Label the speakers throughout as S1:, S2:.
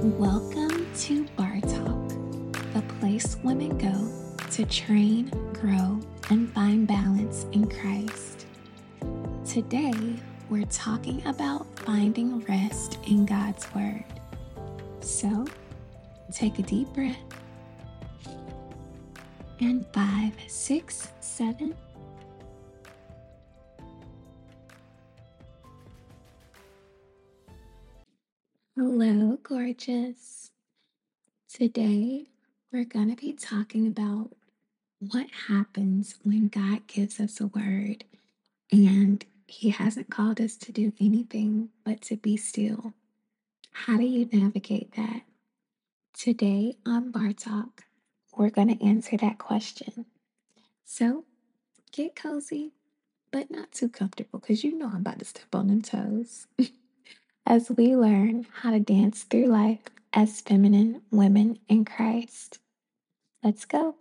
S1: Welcome to Bar Talk, the place women go to train, grow, and find balance in Christ. Today, we're talking about finding rest in God's Word. So, take a deep breath. And 5, 6, 7. Hello, gorgeous. Today, we're going to be talking about what happens when God gives us a word and He hasn't called us to do anything but to be still. How do you navigate that? Today on Bar Talk, we're going to answer that question. So get cozy, but not too comfortable because you know I'm about to step on them toes as we learn how to dance through life as feminine women in Christ. Let's go.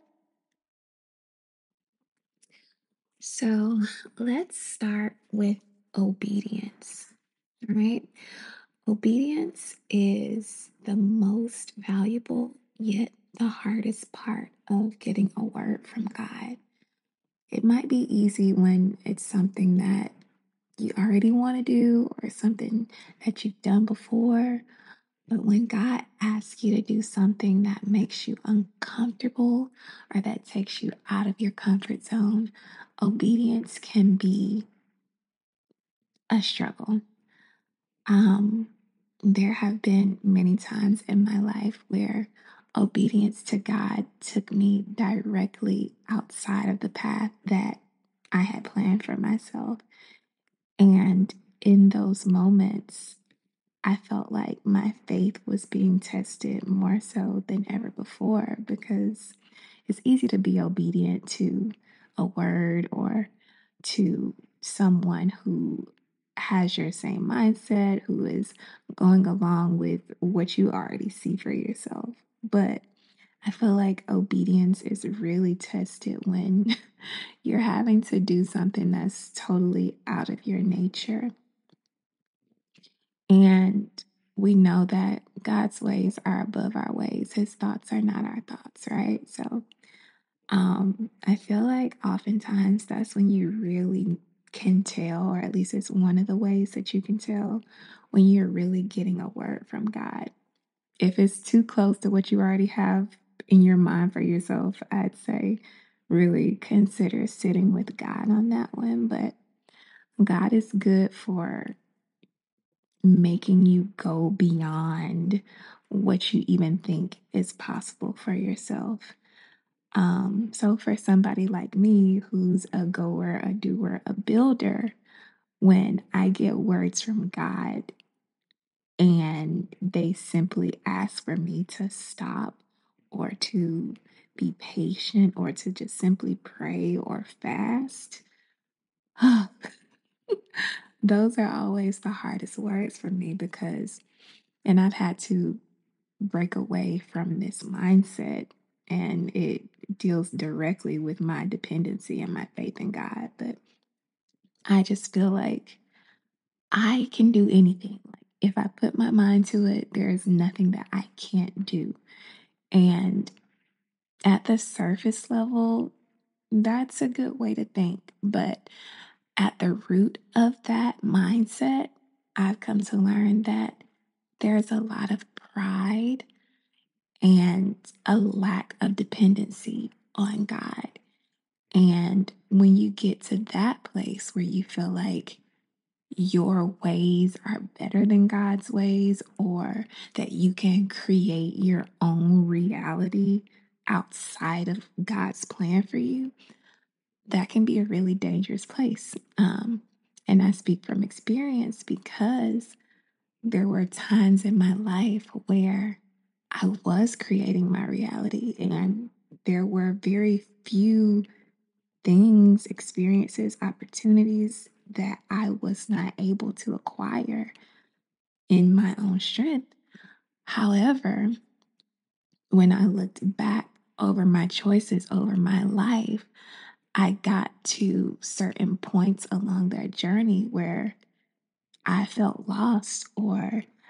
S1: So let's start with obedience, all right? Obedience is the most valuable, yet the hardest part of getting a word from God. It might be easy when it's something that you already want to do or something that you've done before. But when God asks you to do something that makes you uncomfortable or that takes you out of your comfort zone, obedience can be a struggle. There have been many times in my life where obedience to God took me directly outside of the path that I had planned for myself. And in those moments, I felt like my faith was being tested more so than ever before because it's easy to be obedient to a word or to someone who has your same mindset, who is going along with what you already see for yourself. But I feel like obedience is really tested when you're having to do something that's totally out of your nature. And we know that God's ways are above our ways. His thoughts are not our thoughts, right? So I feel like oftentimes that's when you really can tell, or at least it's one of the ways that you can tell when you're really getting a word from God. If it's too close to what you already have in your mind for yourself, I'd say really consider sitting with God on that one. But God is good for making you go beyond what you even think is possible for yourself. So for somebody like me who's a goer, a doer, a builder, when I get words from God and they simply ask for me to stop or to be patient or to just simply pray or fast, those are always the hardest words for me and I've had to break away from this mindset, and it deals directly with my dependency and my faith in God. But I just feel like I can do anything. Like if I put my mind to it, there is nothing that I can't do. And at the surface level, that's a good way to think. But at the root of that mindset, I've come to learn that there's a lot of pride and a lack of dependency on God. And when you get to that place where you feel like your ways are better than God's ways, or that you can create your own reality outside of God's plan for you, that can be a really dangerous place. And I speak from experience because there were times in my life where I was creating my reality, and there were very few things, experiences, opportunities that I was not able to acquire in my own strength. However, when I looked back over my choices over my life, I got to certain points along that journey where I felt lost or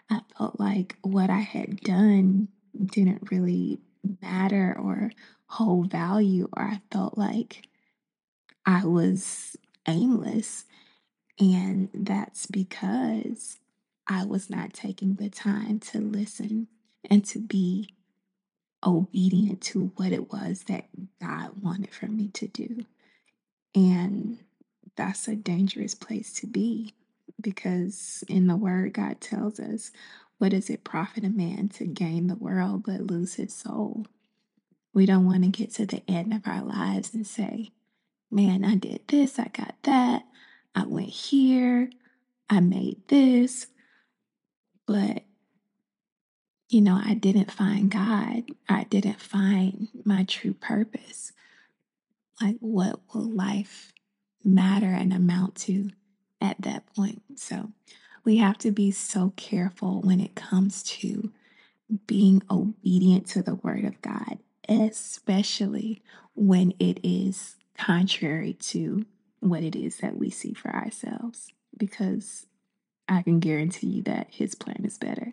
S1: I felt like what I had done didn't really matter or hold value, or I felt like I was aimless. And that's because I was not taking the time to listen and to be obedient to what it was that God wanted for me to do. And that's a dangerous place to be because in the word, God tells us, what does it profit a man to gain the world but lose his soul? We don't want to get to the end of our lives and say, man, I did this, I got that, I went here, I made this, but I didn't find God. I didn't find my true purpose. Like, what will life matter and amount to at that point? So, we have to be so careful when it comes to being obedient to the word of God, especially when it is contrary to what it is that we see for ourselves, because I can guarantee you that his plan is better.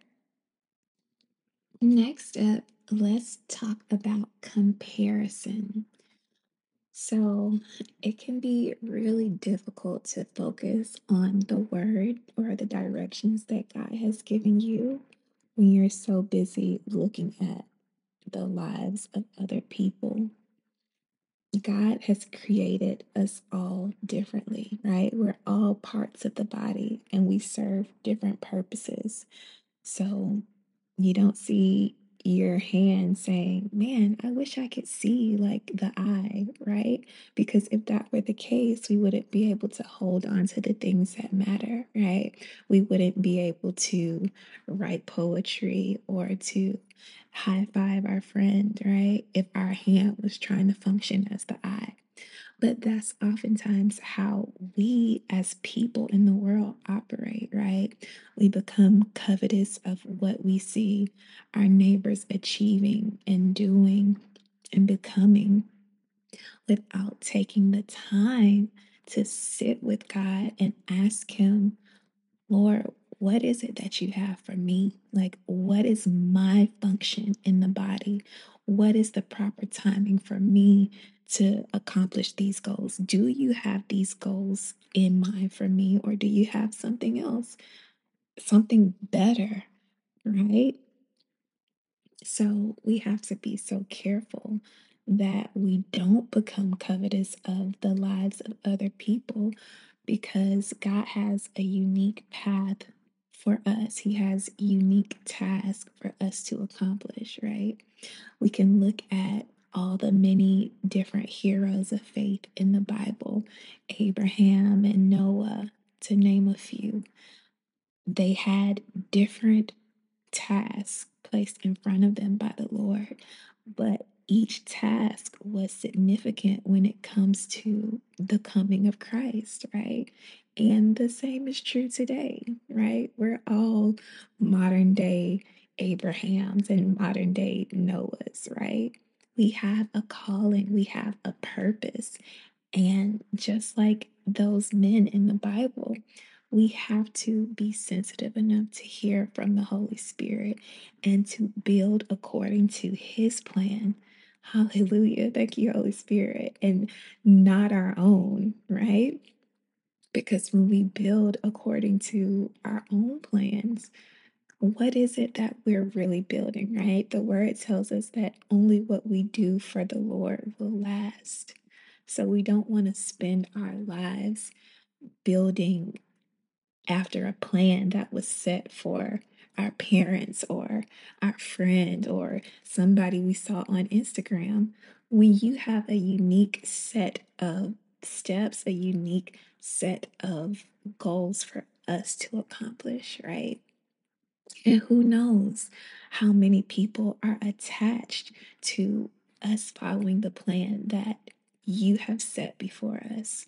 S1: Next up, let's talk about comparison. So, it can be really difficult to focus on the word or the directions that God has given you when you're so busy looking at the lives of other people. God has created us all differently, right? We're all parts of the body and we serve different purposes. So you don't see your hand saying, man, I wish I could see like the eye, right? Because if that were the case, we wouldn't be able to hold on to the things that matter, right? We wouldn't be able to write poetry or to high five our friend, right? If our hand was trying to function as the eye. But that's oftentimes how we as people in the world operate, right? We become covetous of what we see our neighbors achieving and doing and becoming without taking the time to sit with God and ask Him, Lord, what is it that you have for me? Like, what is my function in the body? What is the proper timing for me to accomplish these goals? Do you have these goals in mind for me, or do you have something else, something better, right? So we have to be so careful that we don't become covetous of the lives of other people because God has a unique path for us. He has unique tasks for us to accomplish, right? We can look at all the many different heroes of faith in the Bible, Abraham and Noah, to name a few. They had different task placed in front of them by the Lord, but each task was significant when it comes to the coming of Christ, right? And the same is true today, right? We're all modern day Abrahams and modern day Noahs, right? We have a calling, we have a purpose, and just like those men in the Bible, we have to be sensitive enough to hear from the Holy Spirit and to build according to His plan. Hallelujah. Thank you, Holy Spirit, and not our own, right? Because when we build according to our own plans, what is it that we're really building, right? The word tells us that only what we do for the Lord will last. So we don't want to spend our lives building after a plan that was set for our parents or our friend or somebody we saw on Instagram. When you have a unique set of steps, a unique set of goals for us to accomplish, right? And who knows how many people are attached to us following the plan that you have set before us.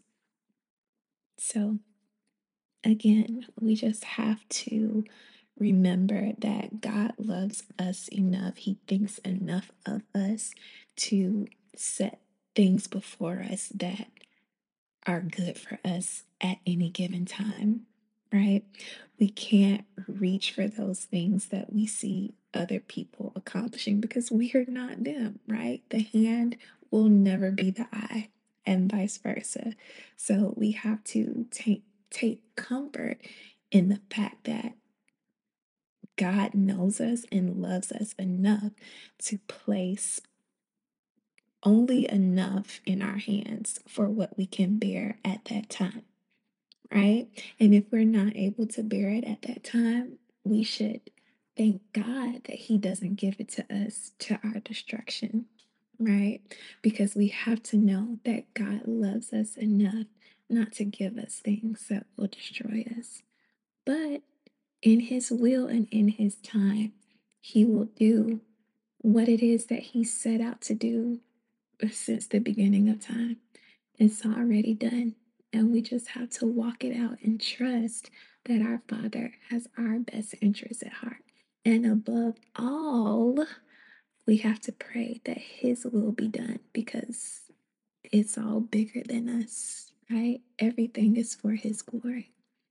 S1: So, again, we just have to remember that God loves us enough. He thinks enough of us to set things before us that are good for us at any given time. right? We can't reach for those things that we see other people accomplishing because we are not them, right? The hand will never be the eye, and vice versa. So we have to take comfort in the fact that God knows us and loves us enough to place only enough in our hands for what we can bear at that time, right? And if we're not able to bear it at that time, we should thank God that He doesn't give it to us to our destruction, right? Because we have to know that God loves us enough not to give us things that will destroy us. But in His will and in His time, He will do what it is that He set out to do since the beginning of time. It's already done. And we just have to walk it out and trust that our Father has our best interests at heart. And above all, we have to pray that His will be done because it's all bigger than us, right? Everything is for His glory.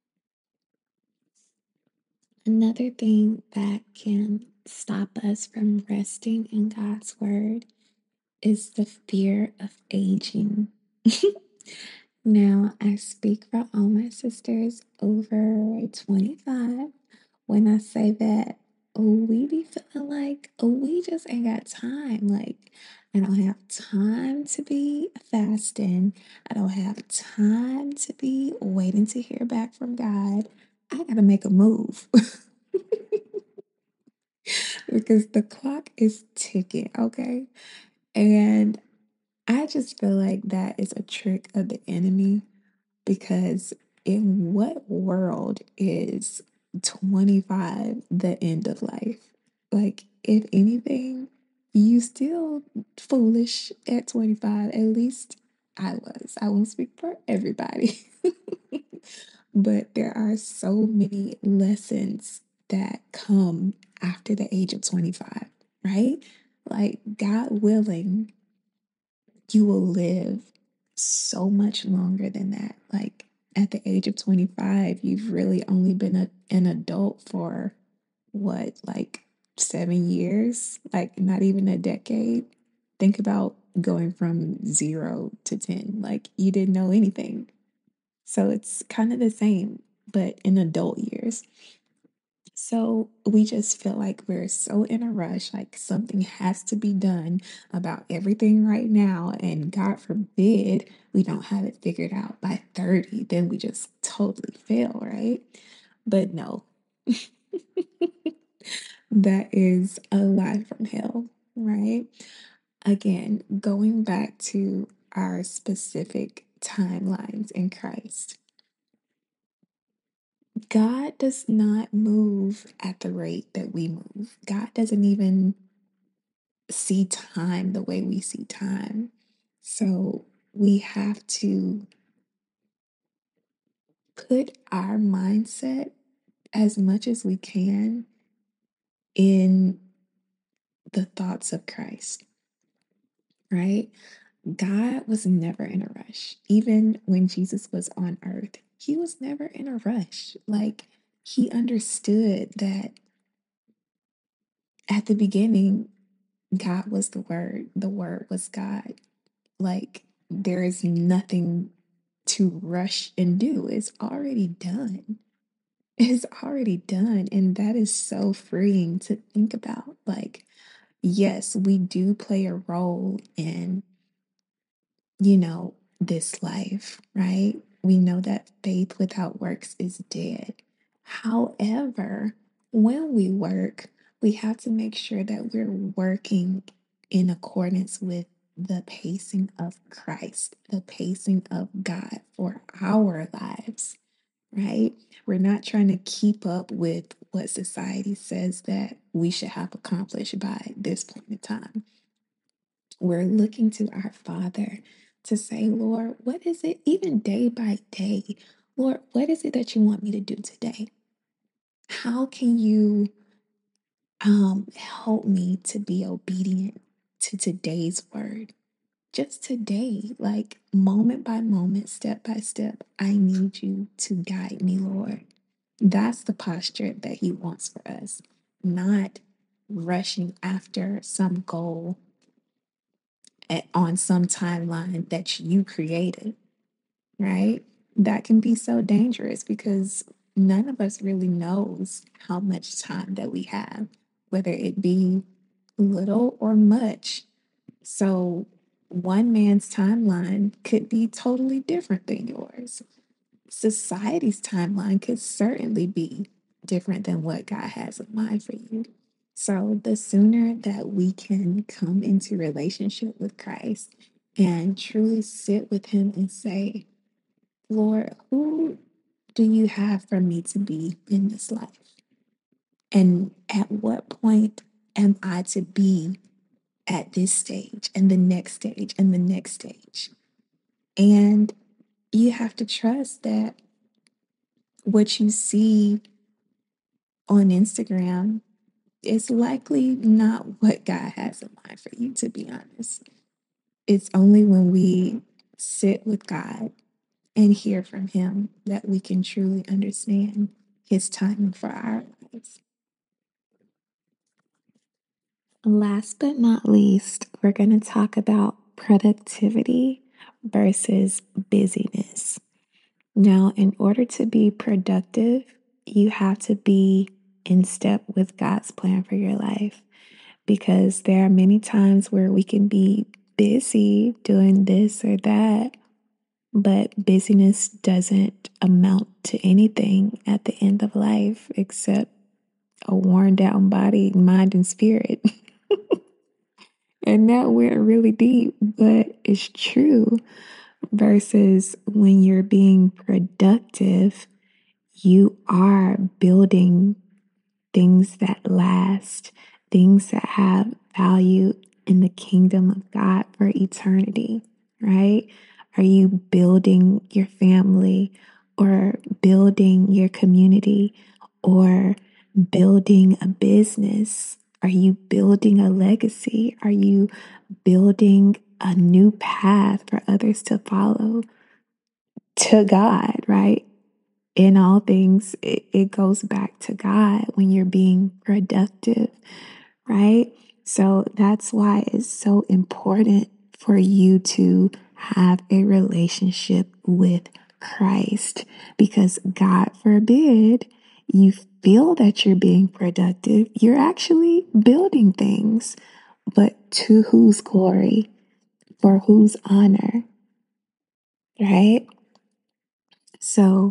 S1: Another thing that can stop us from resting in God's word is the fear of aging. Now, I speak for all my sisters over 25 when I say that we be feeling like we just ain't got time. Like, I don't have time to be fasting. I don't have time to be waiting to hear back from God. I got to make a move because the clock is ticking, okay? And I just feel like that is a trick of the enemy because in what world is 25 the end of life? Like, if anything, you still foolish at 25. At least I was. I won't speak for everybody. But there are so many lessons that come after the age of 25, right? Like, God willing, you will live so much longer than that. Like at the age of 25, you've really only been an adult for what, like 7 years? Like not even a decade. Think about going from 0 to 10. Like you didn't know anything. So it's kind of the same, but in adult years. So we just feel like we're so in a rush, like something has to be done about everything right now. And God forbid we don't have it figured out by 30, then we just totally fail, right? But no, that is a lie from hell, right? Again, going back to our specific timelines in Christ, God does not move at the rate that we move. God doesn't even see time the way we see time. So we have to put our mindset as much as we can in the thoughts of Christ, right? God was never in a rush. Even when Jesus was on earth, he was never in a rush. Like he understood that at the beginning, God was the Word was God. Like there is nothing to rush and do. It's already done. It's already done. And that is so freeing to think about. Like, yes, we do play a role in, this life, right? We know that faith without works is dead. However, when we work, we have to make sure that we're working in accordance with the pacing of Christ, the pacing of God for our lives, right? We're not trying to keep up with what society says that we should have accomplished by this point in time. We're looking to our Father to say, Lord, what is it, even day by day? Lord, what is it that you want me to do today? How can you help me to be obedient to today's word? Just today, like moment by moment, step by step, I need you to guide me, Lord. That's the posture that He wants for us, not rushing after some goal on some timeline that you created, right? That can be so dangerous because none of us really knows how much time that we have, whether it be little or much. So one man's timeline could be totally different than yours. Society's timeline could certainly be different than what God has in mind for you. So the sooner that we can come into relationship with Christ and truly sit with Him and say, Lord, who do you have for me to be in this life? And at what point am I to be at this stage and the next stage and the next stage? And you have to trust that what you see on Instagram is likely not what God has in mind for you, to be honest. It's only when we sit with God and hear from Him that we can truly understand His timing for our lives. Last but not least, we're going to talk about productivity versus busyness. Now, in order to be productive, you have to be in step with God's plan for your life, because there are many times where we can be busy doing this or that, but busyness doesn't amount to anything at the end of life except a worn down body, mind, and spirit. And that went really deep, but it's true. Versus when you're being productive, you are building things that last, things that have value in the kingdom of God for eternity, right? Are you building your family or building your community or building a business? Are you building a legacy? Are you building a new path for others to follow to God, right? In all things, it goes back to God when you're being productive, right? So that's why it's so important for you to have a relationship with Christ, because God forbid you feel that you're being productive, you're actually building things, but to whose glory, for whose honor, right? So,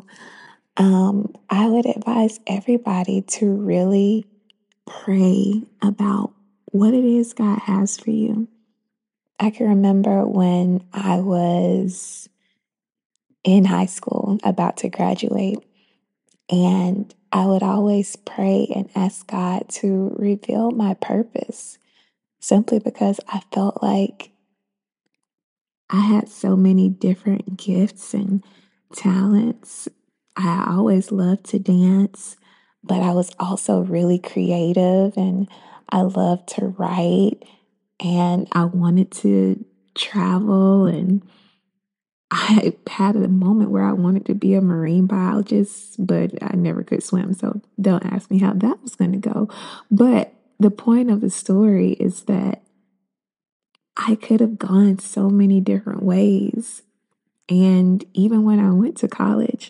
S1: I would advise everybody to really pray about what it is God has for you. I can remember when I was in high school, about to graduate, and I would always pray and ask God to reveal my purpose simply because I felt like I had so many different gifts and talents. I always loved to dance, but I was also really creative and I loved to write and I wanted to travel. And I had a moment where I wanted to be a marine biologist, but I never could swim. So don't ask me how that was going to go. But the point of the story is that I could have gone so many different ways. And even when I went to college,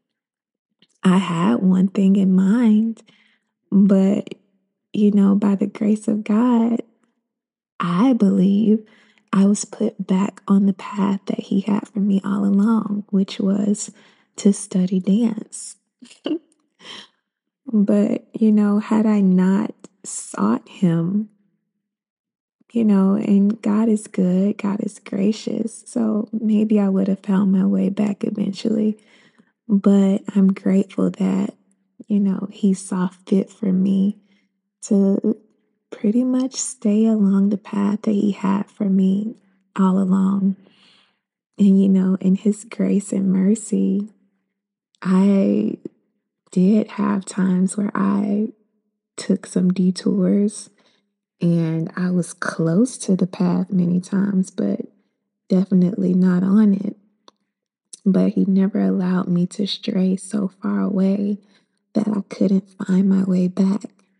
S1: I had one thing in mind, but by the grace of God, I believe I was put back on the path that He had for me all along, which was to study dance. But, had I not sought Him, and God is good, God is gracious. So maybe I would have found my way back eventually. But I'm grateful that, He saw fit for me to pretty much stay along the path that He had for me all along. And, in His grace and mercy, I did have times where I took some detours and I was close to the path many times, but definitely not on it. But He never allowed me to stray so far away that I couldn't find my way back.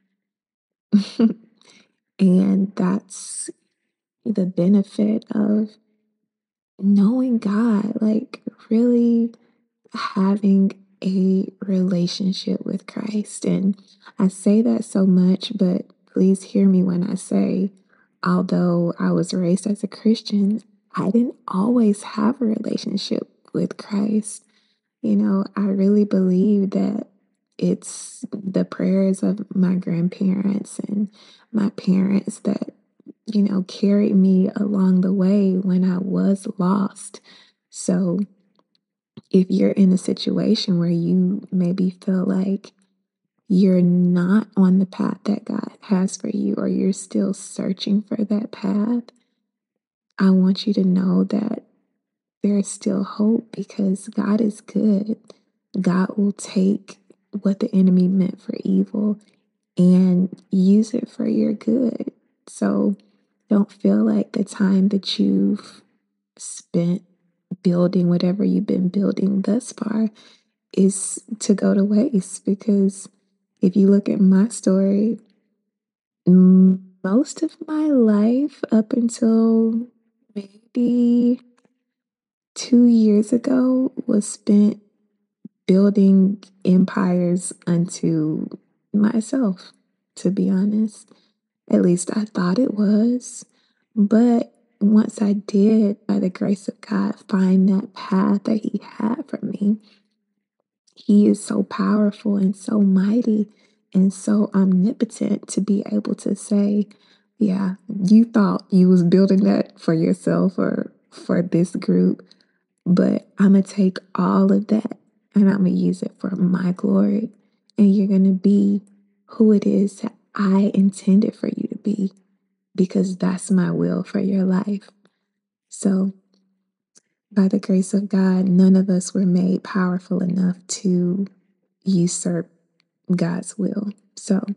S1: And that's the benefit of knowing God, like really having a relationship with Christ. And I say that so much, but please hear me when I say, although I was raised as a Christian, I didn't always have a relationship with Christ. You know, I really believe that it's the prayers of my grandparents and my parents that, carried me along the way when I was lost. So if you're in a situation where you maybe feel like you're not on the path that God has for you, or you're still searching for that path, I want you to know that there is still hope because God is good. God will take what the enemy meant for evil and use it for your good. So don't feel like the time that you've spent building whatever you've been building thus far is to go to waste, because if you look at my story, most of my life up until maybe 2 years ago was spent building empires unto myself, to be honest. At least I thought it was. But once I did, by the grace of God, find that path that He had for me, He is so powerful and so mighty and so omnipotent to be able to say, yeah, you thought you was building that for yourself or for this group, but I'm going to take all of that and I'm going to use it for my glory. And you're going to be who it is that I intended for you to be, because that's my will for your life. So, by the grace of God, none of us were made powerful enough to usurp God's will. So,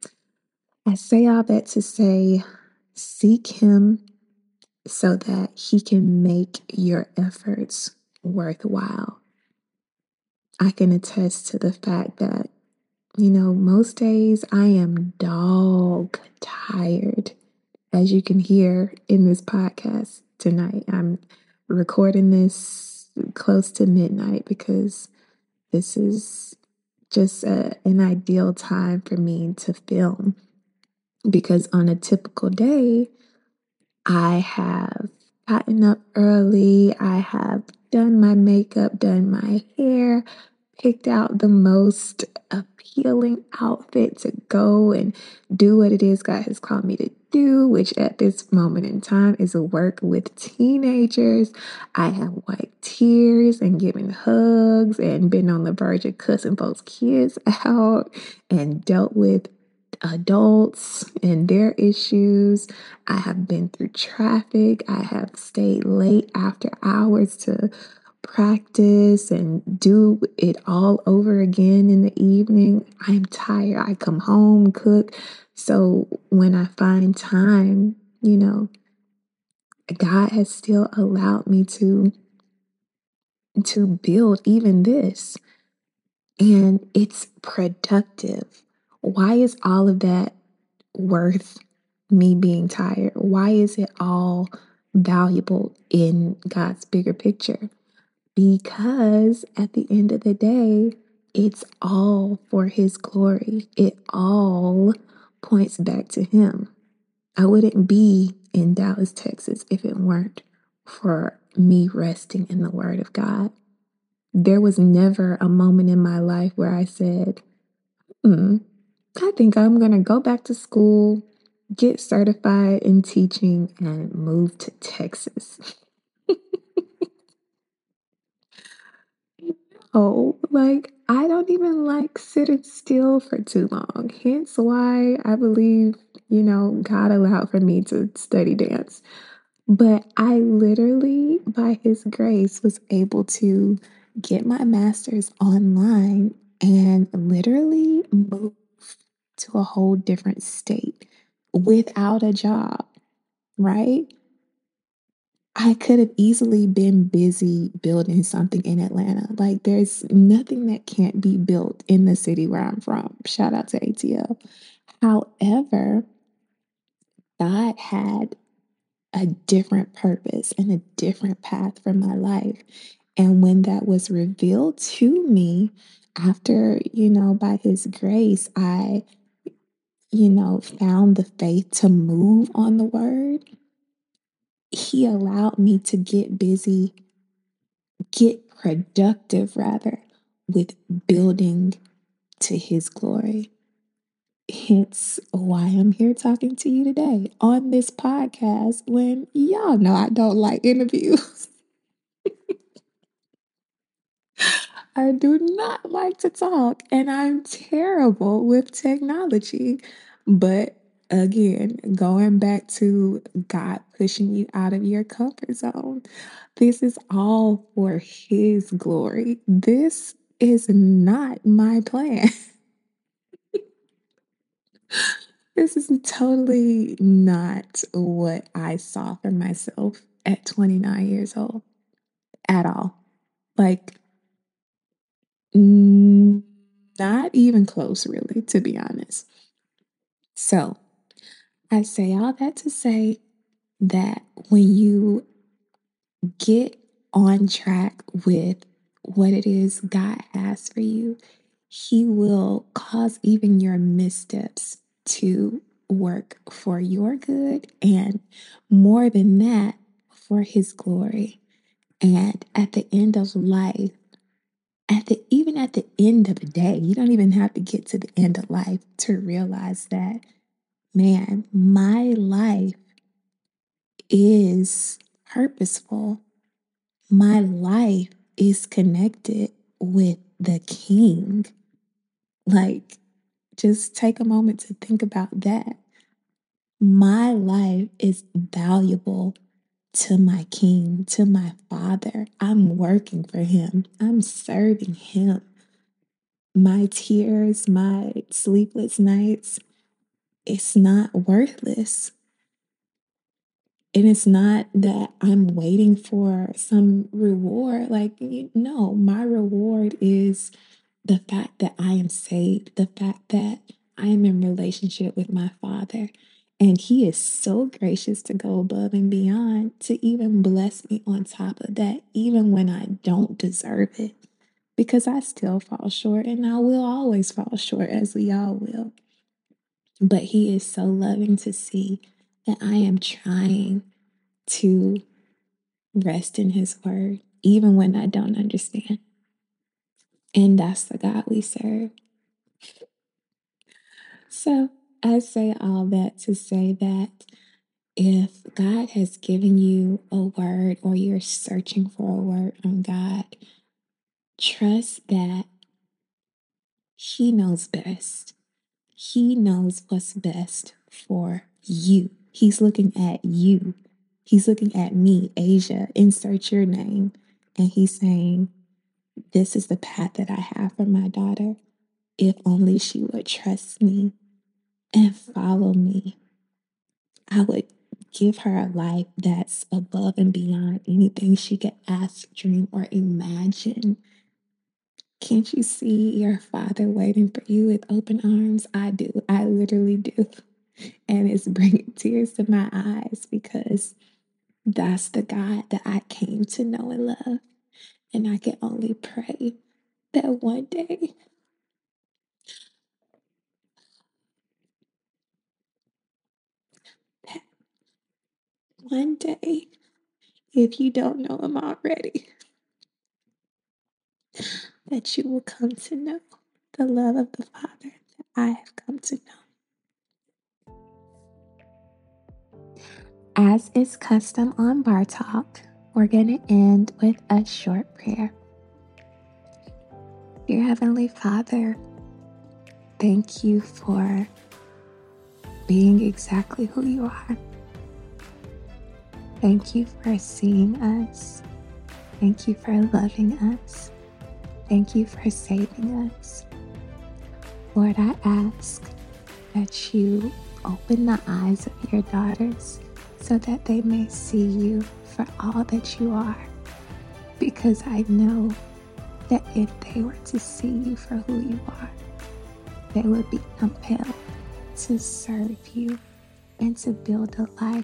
S1: I say all that to say, seek Him so that He can make your efforts worthwhile. I can attest to the fact that, most days I am dog tired. As you can hear in this podcast tonight, I'm recording this close to midnight because this is just an ideal time for me to film. Because on a typical day, I have gotten up early, I have done my makeup, done my hair, picked out the most appealing outfit to go and do what it is God has called me to do, which at this moment in time is work with teenagers. I have wiped tears and given hugs and been on the verge of cussing folks' kids out and dealt with adults and their issues. I have been through traffic. I have stayed late after hours to practice and do it all over again in the evening. I'm tired. I come home, cook. So when I find time, God has still allowed me to build even this. And it's productive. Why is all of that worth me being tired? Why is it all valuable in God's bigger picture? Because at the end of the day, it's all for His glory. It all points back to Him. I wouldn't be in Dallas, Texas if it weren't for me resting in the Word of God. There was never a moment in my life where I said, I think I'm going to go back to school, get certified in teaching, and move to Texas. Oh, like I don't even like sitting still for too long. Hence why I believe, God allowed for me to study dance. But I literally, by His grace, was able to get my master's online and literally move to a whole different state without a job, right? I could have easily been busy building something in Atlanta. Like, there's nothing that can't be built in the city where I'm from. Shout out to ATL. However, God had a different purpose and a different path for my life. And when that was revealed to me, after, by His grace, I, found the faith to move on the word, He allowed me to get productive rather, with building to His glory. Hence why I'm here talking to you today on this podcast when y'all know I don't like interviews. I do not like to talk, and I'm terrible with technology. But again, going back to God pushing you out of your comfort zone, this is all for His glory. This is not my plan. This is totally not what I saw for myself at 29 years old at all. Like, not even close, really, to be honest. So, I say all that to say that when you get on track with what it is God has for you, He will cause even your missteps to work for your good, and more than that, for His glory. And at the end of life, even at the end of the day, you don't even have to get to the end of life to realize that, man, my life is purposeful. My life is connected with the King. Like, just take a moment to think about that. My life is valuable to my King, to my Father. I'm working for Him, I'm serving Him. My tears, my sleepless nights, it's not worthless. And it's not that I'm waiting for some reward. Like, no, my reward is the fact that I am saved, the fact that I am in relationship with my Father. And He is so gracious to go above and beyond to even bless me on top of that, even when I don't deserve it. Because I still fall short, and I will always fall short, as we all will. But He is so loving to see that I am trying to rest in His word, even when I don't understand. And that's the God we serve. So I say all that to say that if God has given you a word, or you're searching for a word from God, trust that He knows best. He knows what's best for you. He's looking at you. He's looking at me, Asia, insert your name. And He's saying, this is the path that I have for my daughter. If only she would trust me and follow me, I would give her a life that's above and beyond anything she could ask, dream, or imagine. Can't you see your Father waiting for you with open arms? I do. I literally do. And it's bringing tears to my eyes, because that's the God that I came to know and love. And I can only pray that one day, that one day, if you don't know Him already, that you will come to know the love of the Father that I have come to know. As is custom on Bar Talk, we're going to end with a short prayer. Dear Heavenly Father, thank you for being exactly who you are. Thank you for seeing us. Thank you for loving us. Thank you for saving us. Lord, I ask that you open the eyes of your daughters so that they may see you for all that you are, because I know that if they were to see you for who you are, they would be compelled to serve you and to build a life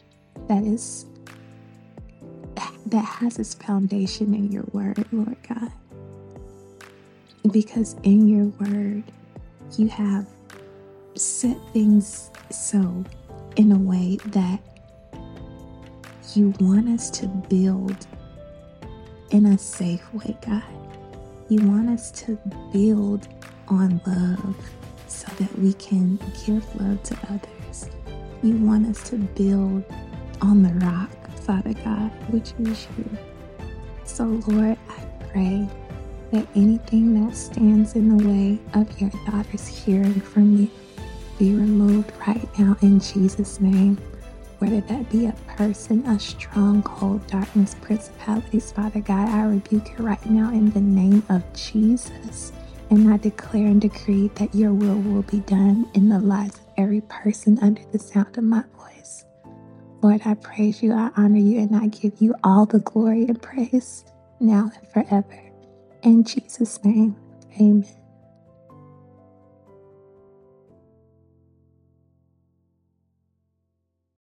S1: that has its foundation in your word, Lord God. Because in your word, you have set things so in a way that you want us to build in a safe way, God. You want us to build on love so that we can give love to others. You want us to build on the rock, Father God, which is you. So, Lord, I pray that anything that stands in the way of your daughters hearing from you be removed right now in Jesus' name. Whether that be a person, a stronghold, darkness, principalities, Father God, I rebuke it right now in the name of Jesus. And I declare and decree that your will be done in the lives of every person under the sound of my voice. Lord, I praise you, I honor you, and I give you all the glory and praise now and forever. In Jesus' name, amen.